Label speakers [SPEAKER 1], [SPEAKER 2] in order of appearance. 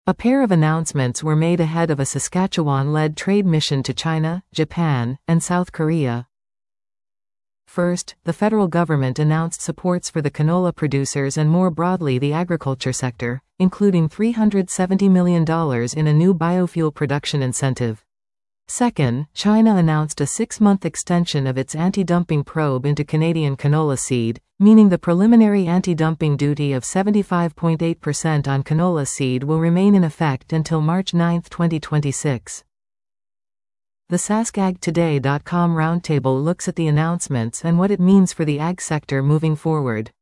[SPEAKER 1] A pair of announcements were made ahead of a Saskatchewan-led trade mission to China, Japan, and South Korea. First, the federal government announced supports for the canola producers and more broadly the agriculture sector, including $370 million in a new biofuel production incentive. Second, China announced a 6-month extension of its anti-dumping probe into Canadian canola seed, meaning the preliminary anti-dumping duty of 75.8% on canola seed will remain in effect until March 9, 2026. The SaskAgToday.com roundtable looks at the announcements and what it means for the ag sector moving forward.